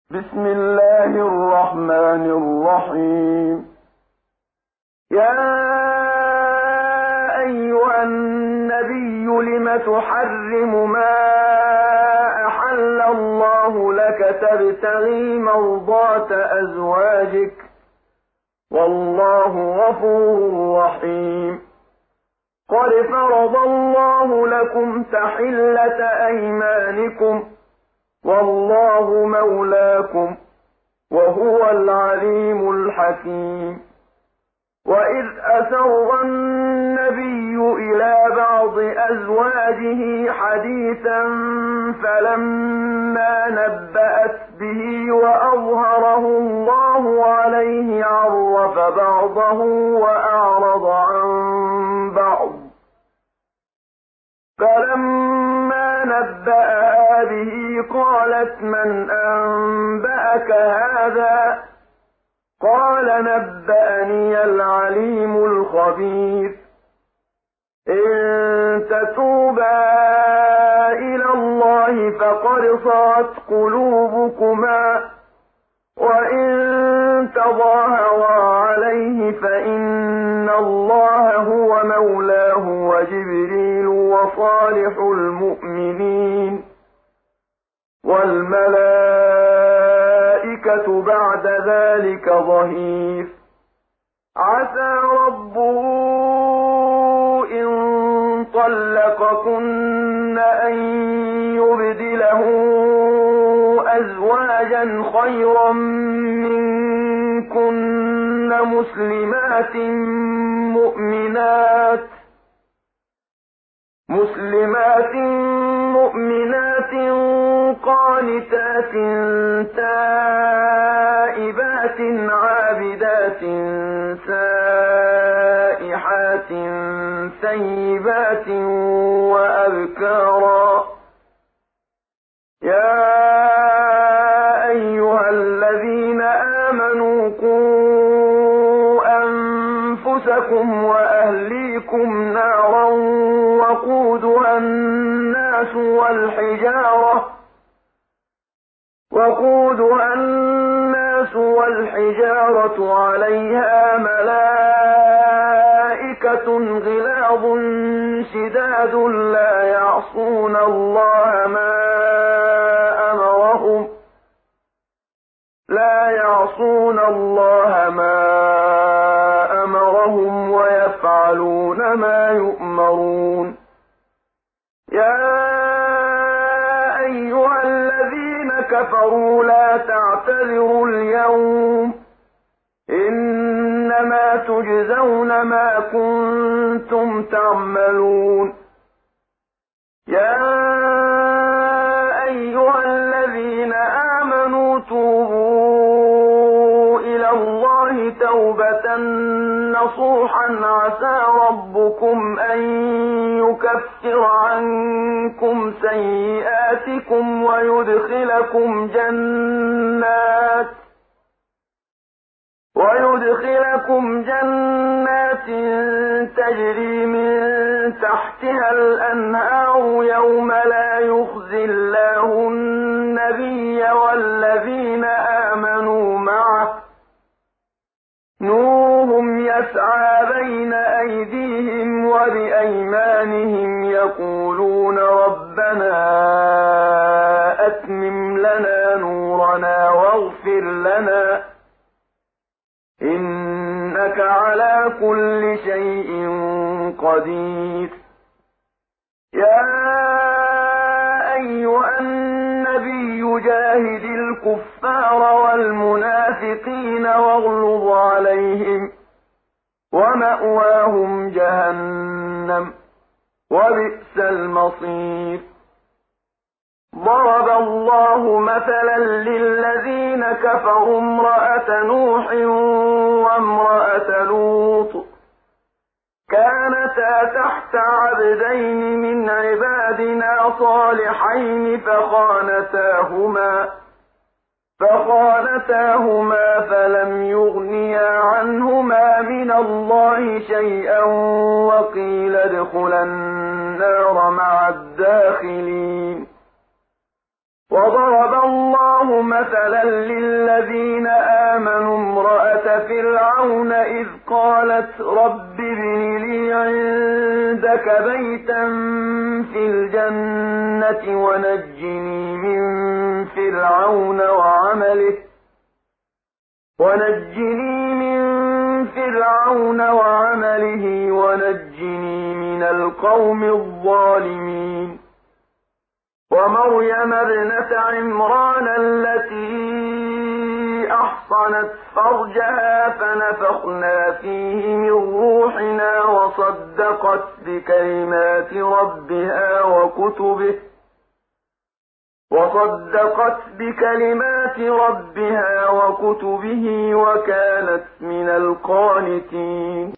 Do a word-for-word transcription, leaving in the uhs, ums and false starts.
بسم الله الرحمن الرحيم. يا أيها النبي لم تحرم ما أحل الله لك تبتغي مرضات أزواجك والله غفور رحيم. قد فرض الله لكم تحلة أيمانكم والله مولاكم وهو العليم الحكيم. وإذ أسر النبي إلى بعض أزواجه حديثا فلما نبأت به وأظهره الله عليه عرف بعضه وأعرض عن بعض. فلما نبأها به قالت من أنبأك هذا؟ قال نبأني العليم الخبير. إن تتوبا إلى الله فقد صغت قلوبكما وإن تظاهرا عليه فإن الله هو مولاه وجبريل وصالح المؤمنين والملائكة بعد ذلك ظهير. عسى ربه إن طلقكن أن يبدله أزواجا خيرا منكن مسلمات مؤمنات مسلمات مؤمنات قانتات تائبات عابدات سائحات ثيبات وأبكارا. يا أيها الذين آمنوا قوا أنفسكم وأهليكم نارا وقودها الناس والحجارة وقودها الناس والحجارة عليها ملائكة غلاظ شداد لا يعصون الله ما أمرهم لا يعصون الله ما أمرهم ويفعلون ما يؤمرون. يا أيها الذين كفروا لا تعتذروا اليوم إنما تجزون ما كنتم تعملون. يا أيها الذين آمنوا توبوا إلى الله توبة نصوحا عسى ربكم أن يكفر عنكم سيئاتكم ويدخلكم جنات ويدخلكم جنات تجري من تحتها الأنهار يوم لا يخزي الله النبي والذين آمنوا معه نورهم يسعى بين أيديهم وبأيمانهم يقولون ربنا أتمم لنا نورنا واغفر لنا إنك على كل شيء قدير. يا أيها النبي جاهد الكفار والمنافقين واغلظ عليهم ومأواهم جهنم وبئس المصير. ضرب الله مثلا للذين كفروا امرأة نوح وامرأة لوط كانتا تحت عبدين من عبادنا صالحين فخانتاهما فخانتاهما فلم يغنيا عنهما من الله شيئا وقيل ادخلا النار مع الداخلين. وضرب الله مثلا للذين آمنوا امرأة فرعون إذ قالت رب ابن لي عندك بيتا في الجنة ونجني من فرعون وعمله ونجني من فرعون وعمله ونجني من القوم الظالمين ومريم ابنة عمران التي أحصنت فرجها فنفخنا فيه من روحنا وصدقت بكلمات ربها وكتبه وصدقت بكلمات ربها وكتبه وكانت من القانتين